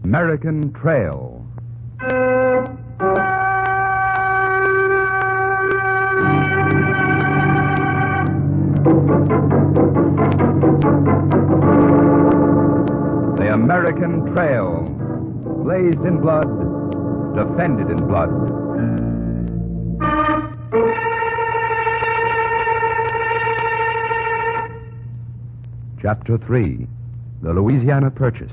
American Trail. The American Trail. Blazed in blood, defended in blood. Chapter 3. The Louisiana Purchase.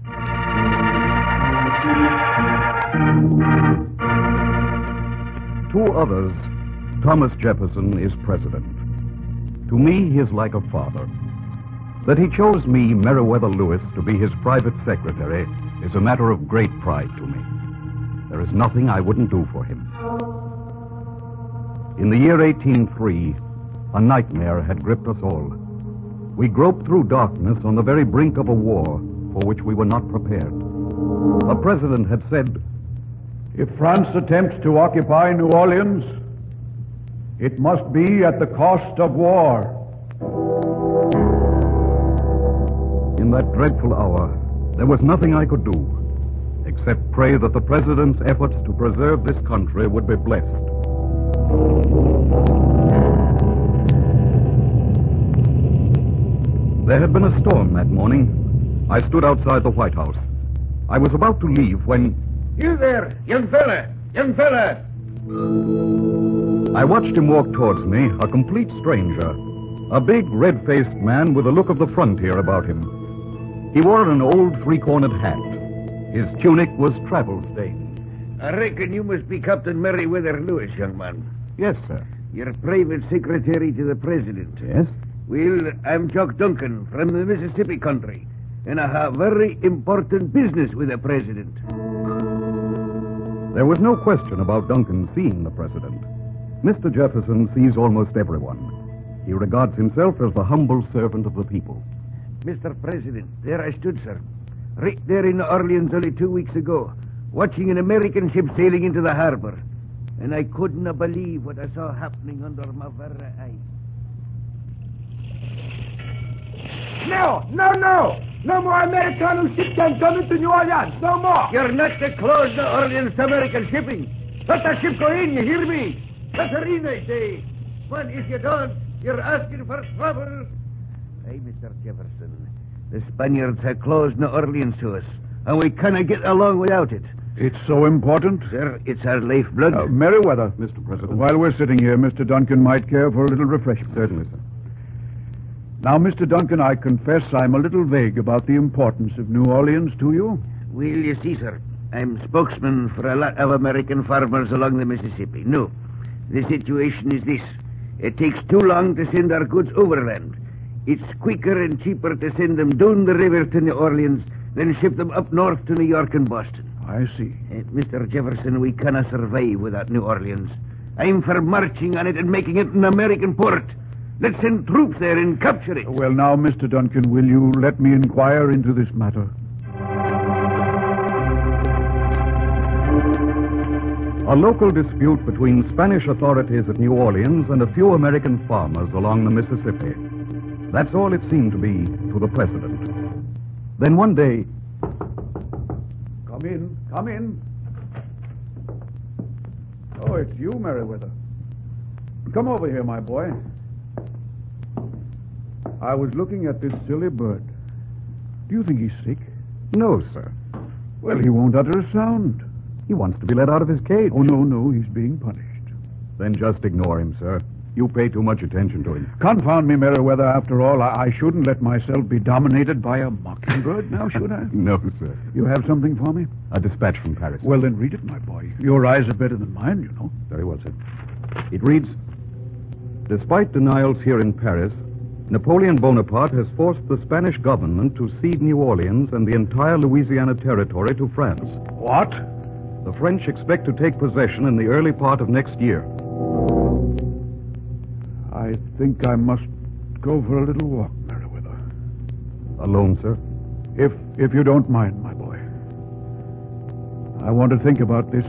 To others, Thomas Jefferson is president. To me, he is like a father. That he chose me, Meriwether Lewis, to be his private secretary is a matter of great pride to me. There is nothing I wouldn't do for him. In the year 1803, a nightmare had gripped us all. We groped through darkness on the very brink of a war for which we were not prepared. A president had said, "If France attempts to occupy New Orleans, it must be at the cost of war." In that dreadful hour, there was nothing I could do except pray that the president's efforts to preserve this country would be blessed. There had been a storm that morning. I stood outside the White House. I was about to leave when... "You there, young fella! Young fella!" I watched him walk towards me, a complete stranger. A big, red-faced man with a look of the frontier about him. He wore an old three-cornered hat. His tunic was travel-stained. "I reckon you must be Captain Meriwether Lewis, young man. Yes, sir. You're private secretary to the president. Yes? Well, I'm Jock Duncan from the Mississippi country, and I have very important business with the president." There was no question about Duncan seeing the president. Mr. Jefferson sees almost everyone. He regards himself as the humble servant of the people. "Mr. President, there I stood, sir. Right there in New Orleans only 2 weeks ago, watching an American ship sailing into the harbor. And I couldn't believe what I saw happening under my very eyes." No! No more American ships can come into New Orleans. No more. "You're not to close New Orleans to American shipping. Let the ship go in, you hear me? Let her in, I say. But if you don't, you're asking for trouble." "Hey, Mr. Jefferson, the Spaniards have closed New Orleans to us, and we cannot get along without it." It's so important. "Sir, it's our lifeblood." Meriwether, Mr. President. while we're sitting here, Mr. Duncan might care for a little refreshment. Certainly, sir. Now, Mr. Duncan, I confess I'm a little vague about the importance of New Orleans to you. "Well, you see, sir, I'm spokesman for a lot of American farmers along the Mississippi. No, the situation is this. It takes too long to send our goods overland. It's quicker and cheaper to send them down the river to New Orleans than ship them up north to New York and Boston. I see. Mr. Jefferson, we cannot survive without New Orleans. I'm for marching on it and making it an American port. Let's send troops there and capture it." Well, now, Mr. Duncan, will you let me inquire into this matter? A local dispute between Spanish authorities at New Orleans and a few American farmers along the Mississippi. That's all it seemed to be to the president. Then one day... Come in. Oh, it's you, Meriwether. Come over here, my boy. I was looking at this silly bird. Do you think he's sick? No, sir. Well, he won't utter a sound. He wants to be let out of his cage. Oh, no, he's being punished. Then just ignore him, sir. You pay too much attention to him. Confound me, Meriwether. After all, I shouldn't let myself be dominated by a mockingbird, now, should I? No, sir. You have something for me? A dispatch from Paris. Well, then read it, my boy. Your eyes are better than mine, you know. Very well, sir. It reads, "Despite denials here in Paris, Napoleon Bonaparte has forced the Spanish government to cede New Orleans and the entire Louisiana territory to France. What? The French expect to take possession in the early part of next year." I think I must go for a little walk, Meriwether. Alone, sir? If you don't mind, my boy. I want to think about this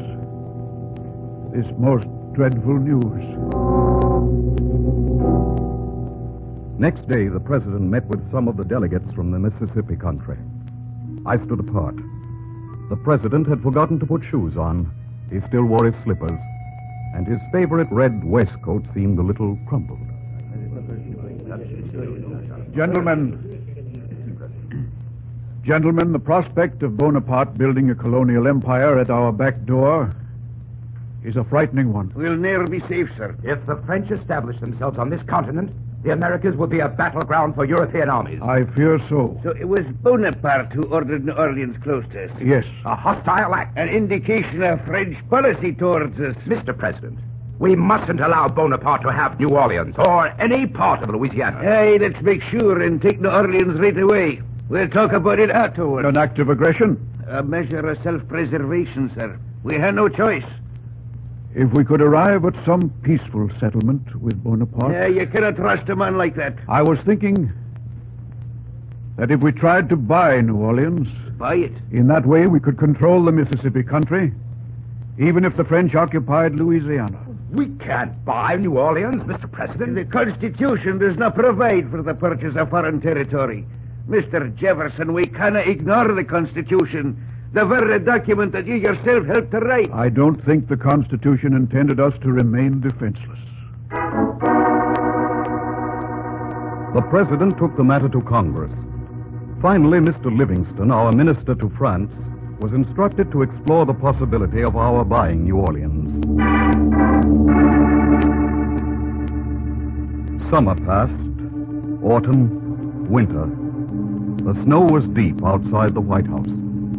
most dreadful news. Next day, the president met with some of the delegates from the Mississippi country. I stood apart. The president had forgotten to put shoes on. He still wore his slippers, and his favorite red waistcoat seemed a little crumpled. Gentlemen, the prospect of Bonaparte building a colonial empire at our back door is a frightening one. We'll ne'er be safe, sir. If the French establish themselves on this continent, the Americas will be a battleground for European armies. I fear so. So it was Bonaparte who ordered New Orleans closed to us. Yes. A hostile act. An indication of French policy towards us. Mr. President, we mustn't allow Bonaparte to have New Orleans or any part of Louisiana. Hey, let's make sure and take New Orleans right away. We'll talk about it afterwards. An act of aggression? A measure of self-preservation, sir. We had no choice. If we could arrive at some peaceful settlement with Bonaparte... Yeah, you cannot trust a man like that. I was thinking that if we tried to buy New Orleans... Buy it. In that way, we could control the Mississippi country, even if the French occupied Louisiana. We can't buy New Orleans, Mr. President. The Constitution does not provide for the purchase of foreign territory. Mr. Jefferson, we cannot ignore the Constitution, the very document that you yourself helped to write. I don't think the Constitution intended us to remain defenseless. The president took the matter to Congress. Finally, Mr. Livingston, our minister to France, was instructed to explore the possibility of our buying New Orleans. Summer passed, autumn, winter. The snow was deep outside the White House.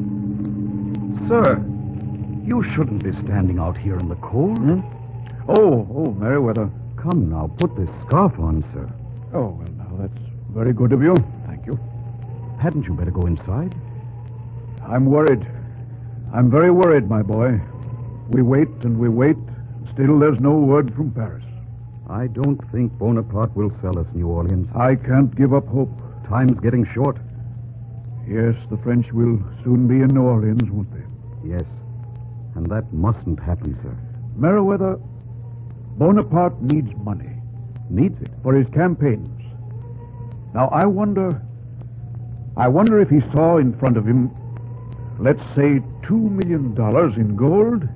Sir, you shouldn't be standing out here in the cold. Oh, Meriwether. Come now, put this scarf on, sir. Oh, well, now, that's very good of you. Thank you. Hadn't you better go inside? I'm worried. I'm very worried, my boy. We wait and we wait. Still, there's no word from Paris. I don't think Bonaparte will sell us New Orleans. I can't give up hope. Time's getting short. Yes, the French will soon be in New Orleans, won't they? Yes, and that mustn't happen, sir. Meriwether, Bonaparte needs money. Needs it? For his campaigns. Now, I wonder if he saw in front of him, let's say, $2 million in gold.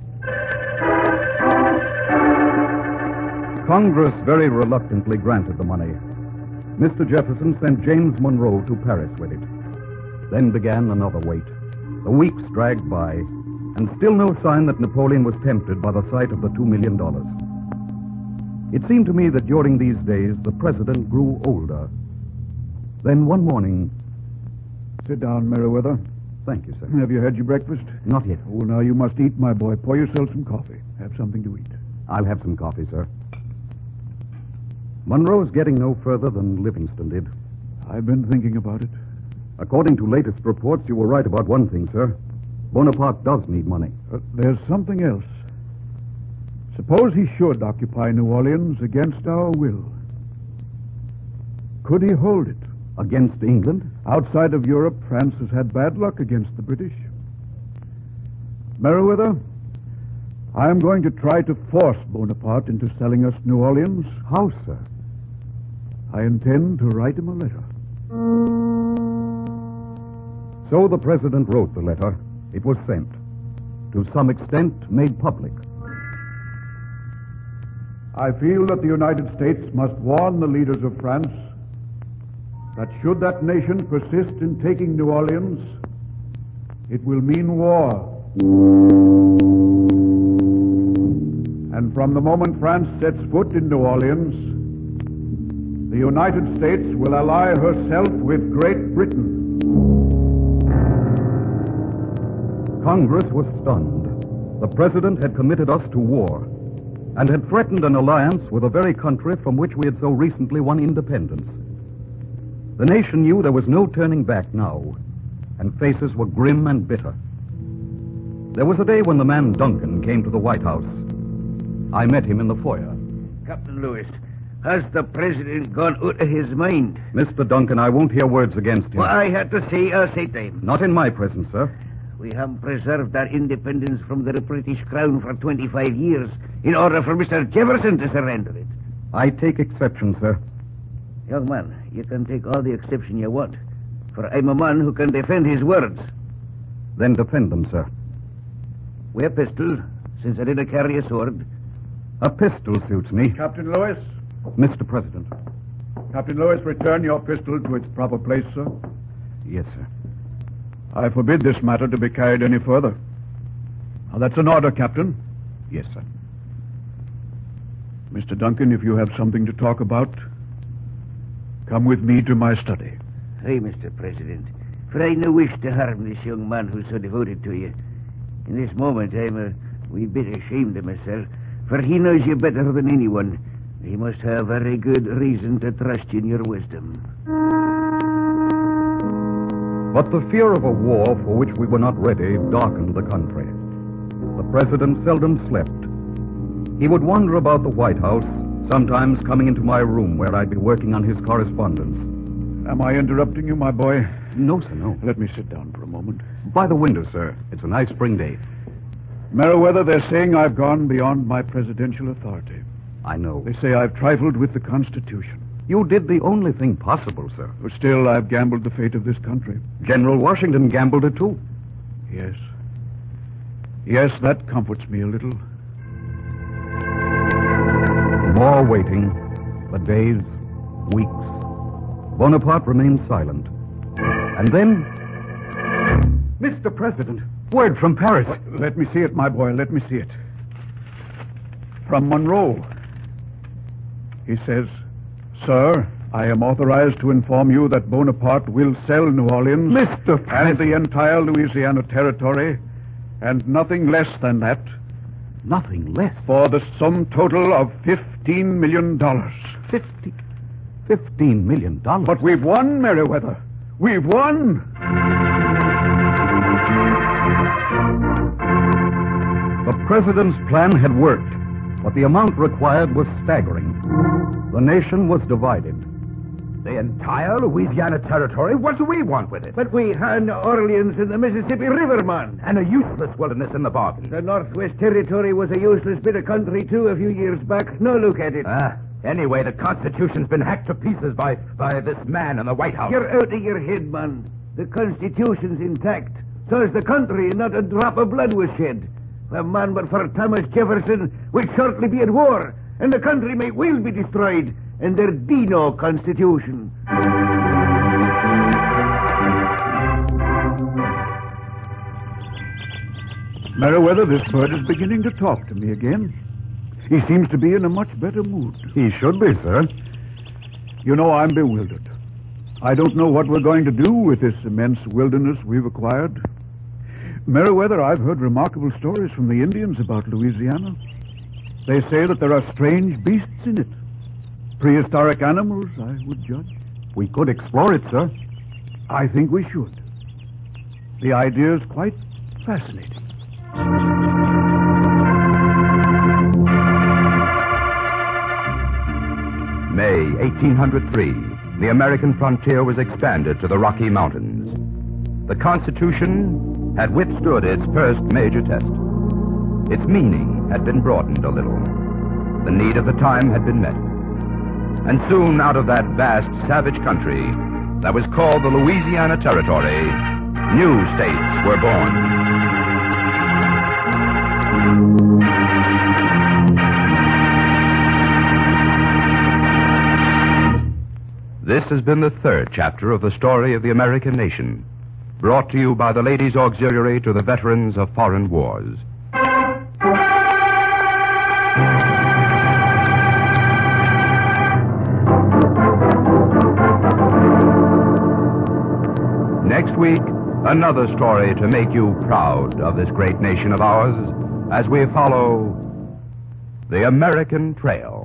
Congress very reluctantly granted the money. Mr. Jefferson sent James Monroe to Paris with it. Then began another wait. The weeks dragged by, and still no sign that Napoleon was tempted by the sight of the $2 million. It seemed to me that during these days the president grew older. Then one morning... Sit down, Meriwether. Thank you, sir. Have you had your breakfast? Not yet. Oh, now you must eat, my boy. Pour yourself some coffee. Have something to eat. I'll have some coffee, sir. Monroe's getting no further than Livingston did. I've been thinking about it. According to latest reports, you were right about one thing, sir. Bonaparte does need money. There's something else. Suppose he should occupy New Orleans against our will. Could he hold it? Against England? Outside of Europe, France has had bad luck against the British. Meriwether, I am going to try to force Bonaparte into selling us New Orleans. How, sir? I intend to write him a letter. So the president wrote the letter. It was sent. To some extent, made public. I feel that the United States must warn the leaders of France that should that nation persist in taking New Orleans, it will mean war. And from the moment France sets foot in New Orleans, the United States will ally herself with Great Britain. Congress was stunned. The president had committed us to war and had threatened an alliance with the very country from which we had so recently won independence. The nation knew there was no turning back now, and faces were grim and bitter. There was a day when the man Duncan came to the White House. I met him in the foyer. Captain Lewis, has the president gone out of his mind? Mr. Duncan, I won't hear words against him. What I had to say, I'll say to him. Not in my presence, sir. We have preserved our independence from the British Crown for 25 years in order for Mr. Jefferson to surrender it. I take exception, sir. Young man, you can take all the exception you want, for I'm a man who can defend his words. Then defend them, sir. Wear pistols, since I didn't carry a sword. A pistol suits me. Captain Lewis. Mr. President. Captain Lewis, return your pistol to its proper place, sir. Yes, sir. I forbid this matter to be carried any further. Now, that's an order, Captain. Yes, sir. Mr. Duncan, if you have something to talk about, come with me to my study. Aye, Mr. President. For I no wish to harm this young man who's so devoted to you. In this moment, I'm a wee bit ashamed of myself, for he knows you better than anyone. He must have very good reason to trust you in your wisdom. But the fear of a war for which we were not ready darkened the country. The president seldom slept. He would wander about the White House, sometimes coming into my room where I'd be working on his correspondence. Am I interrupting you, my boy? No, sir, no. Let me sit down for a moment. By the window, sir. It's a nice spring day. Meriwether, they're saying I've gone beyond my presidential authority. I know. They say I've trifled with the Constitution. You did the only thing possible, sir. But still, I've gambled the fate of this country. General Washington gambled it, too. Yes. Yes, that comforts me a little. More waiting. For days, weeks. Bonaparte remained silent. And then... Mr. President, word from Paris. Let me see it, my boy. Let me see it. From Monroe. He says, Sir, I am authorized to inform you that Bonaparte will sell New Orleans Mr. and the entire Louisiana territory, and nothing less than that, Nothing less. for the sum total of $15 million. $15 million. But we've won, Meriwether. We've won. The president's plan had worked, but the amount required was staggering. The nation was divided. The entire Louisiana territory? What do we want with it? But we had New Orleans in the Mississippi River, man. And a useless wilderness in the bargain. The Northwest Territory was a useless bit of country, too, a few years back. No look at it. Anyway, the Constitution's been hacked to pieces by this man in the White House. You're out of your head, man. The Constitution's intact. So is the country, and not a drop of blood was shed. A man but for Thomas Jefferson would shortly be at war, and the country may well be destroyed, and there'd be no Constitution. Meriwether, this bird is beginning to talk to me again. He seems to be in a much better mood. He should be, sir. You know, I'm bewildered. I don't know what we're going to do with this immense wilderness we've acquired. Meriwether, I've heard remarkable stories from the Indians about Louisiana. They say that there are strange beasts in it. Prehistoric animals, I would judge. We could explore it, sir. I think we should. The idea is quite fascinating. May 1803, the American frontier was expanded to the Rocky Mountains. The Constitution had withstood its first major test. Its meaning had been broadened a little. The need of the time had been met. And soon out of that vast, savage country that was called the Louisiana Territory, new states were born. This has been the third chapter of the story of the American nation, brought to you by the Ladies' Auxiliary to the Veterans of Foreign Wars. Next week, another story to make you proud of this great nation of ours as we follow the American Trail.